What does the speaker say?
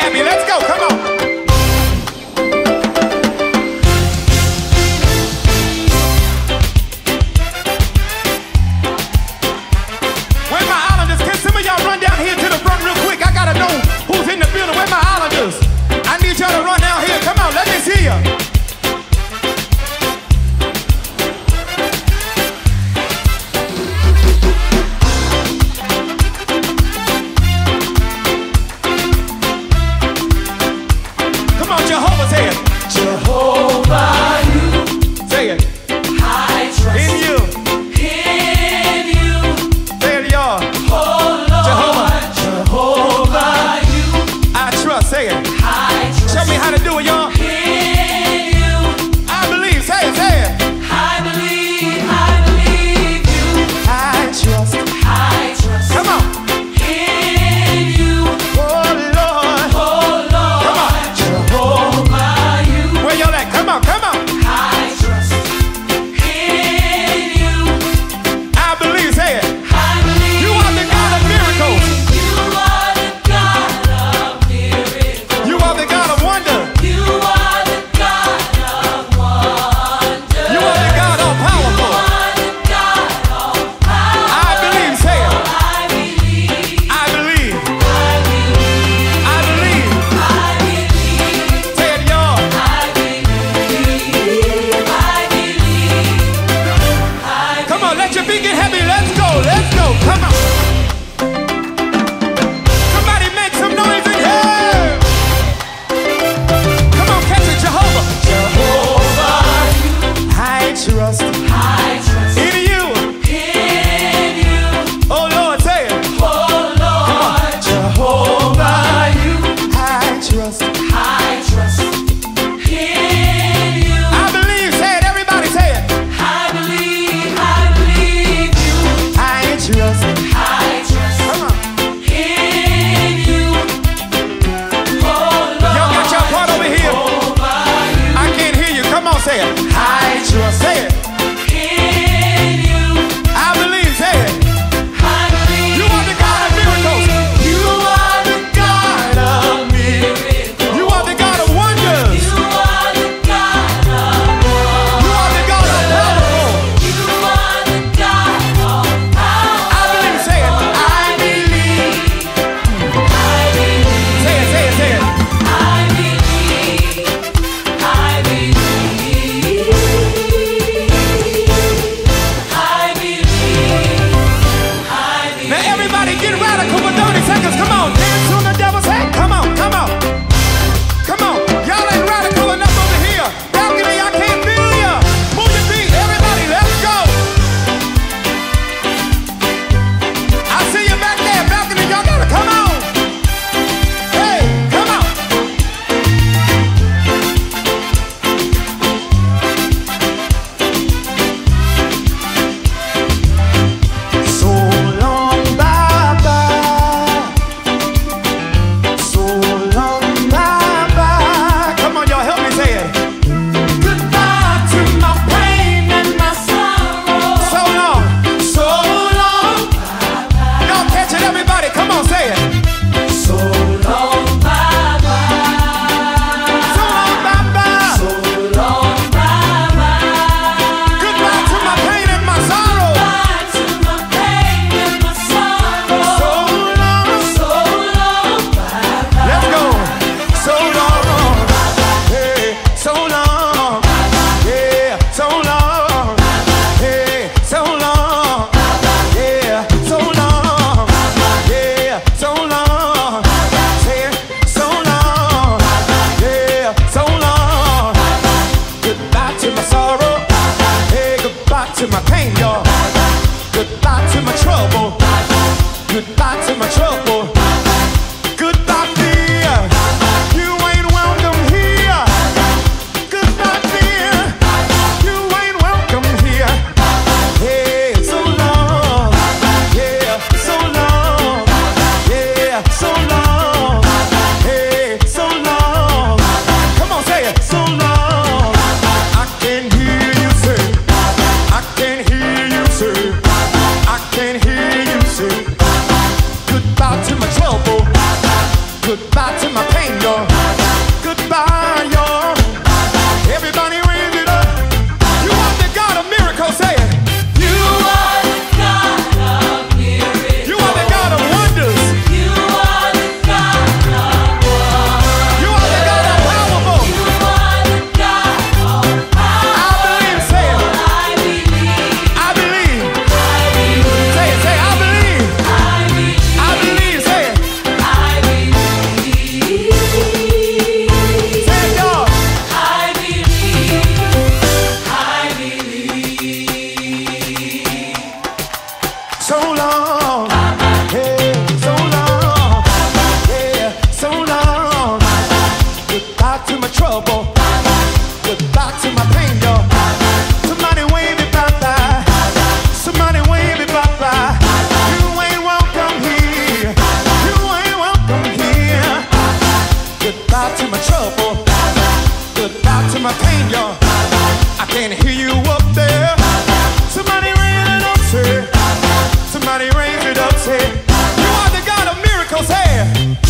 happy. Let's go. Come on. Where my islanders? Can some of y'all run down here to the front real quick? I gotta know who's in the building. Where my islanders? I need y'all to run down here. Come on, let me see ya. Come on, Jehovah, say it. Jehovah, you Say it. I trust In you. in you. Say it, y'all. Oh Lord, Jehovah, you I trust. Say it. I trust Show me how to do it, y'all. in you. I believe. Say it. Say it. I believe you. I trust. I trust Come on. in you. Oh, Lord. Oh Lord, Jehovah, you Where y'all at? Come on. Come on. I trust in you. I believe. Say it. I believe You are the God of miracles. you are the God of miracles. You are the God of wonder. You are the God of wonder. You are the God all You powerful. are the God of power. I believe. Say it. I believe. I believe. I believe. I believe. I believe. Say it, y'all. I believe. I believe. Come on. Let your feet get heavy. Let's go. Let's go. Come on. Somebody make some noise in here. Come on. Catch it, Jehovah. Jehovah, I trust I trust in you. in you. Oh, Lord. Say it. Oh Lord, Jehovah, you I trust. I trust in you. I believe. Say it. Everybody say it. I believe you. I trust. I trust Come on. in you. Oh Y'all got your Lord, part over here. Jehovah, you I can't hear you. Come on, say it. I trust. Say it. in you. I believe. Say it. I believe. You are the God of miracles. You are the God of miracles. You are the God of wonders. You are the God of You are the God of powerful. You are the God of power. I believe. Say it. I believe. I believe. Say it. Say it. Say it. I believe. I believe. I believe. I believe. Now everybody get radical for 30 seconds. Come on. Dance on the devil's head. Come on. Come on. Come on. Y'all ain't radical enough over here. Balcony, I can't feel ya. Move your feet. Everybody, let's go. I see you back there. Balcony, y'all gotta come on. Hey, come on. So long, bye-bye. it up, say, you are the God of miracles, hey.